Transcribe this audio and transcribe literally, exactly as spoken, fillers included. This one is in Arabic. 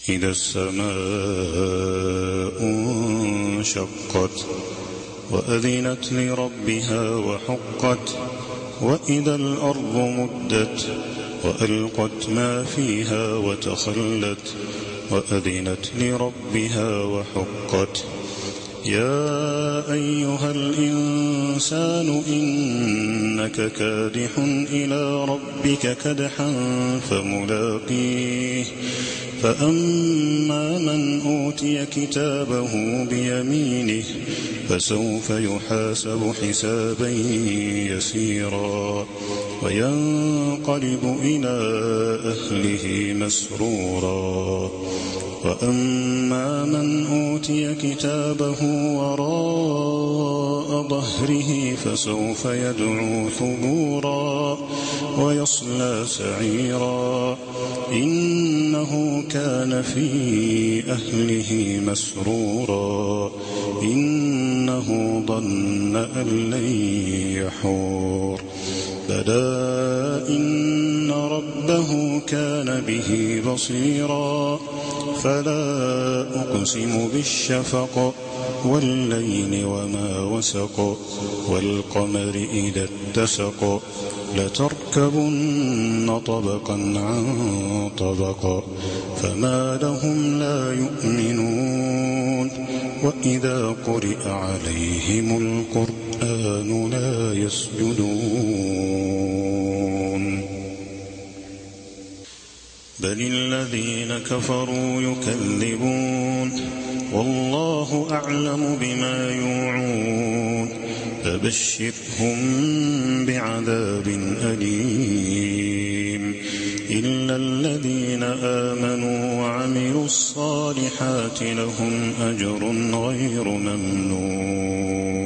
إذا السماء انشقت وأذنت لربها وحقت وإذا الأرض مدت وألقت ما فيها وتخلت وأذنت لربها وحقت يا أيها الإنسان إنك كادح إلى ربك كدحا فملاقيه فأما من أوتي كتابه بيمينه فسوف يحاسب حسابا يسيرا وينقلب إلى أهله مسرورا وأما من أوتي كتابه وراء ظهره فسوف يدعو ثبورا ويصلى سعيرا إنه كان في أهله مسرورا إنه ظن أن لن يحور بلى إن ربه كان به بصيرا فلا أقسم بالشفق والليل وما وسق والقمر إذا اتسق لتركبن طبقا عن طبق فما لهم لا يؤمنون وإذا قرئ عليهم القرآن لا يسجدون بل الذين كفروا يكذبون والله أعلم بما يوعون فبشرهم بعذاب أليم إلا الذين آمنوا وعملوا الصالحات لهم أجر غير ممنون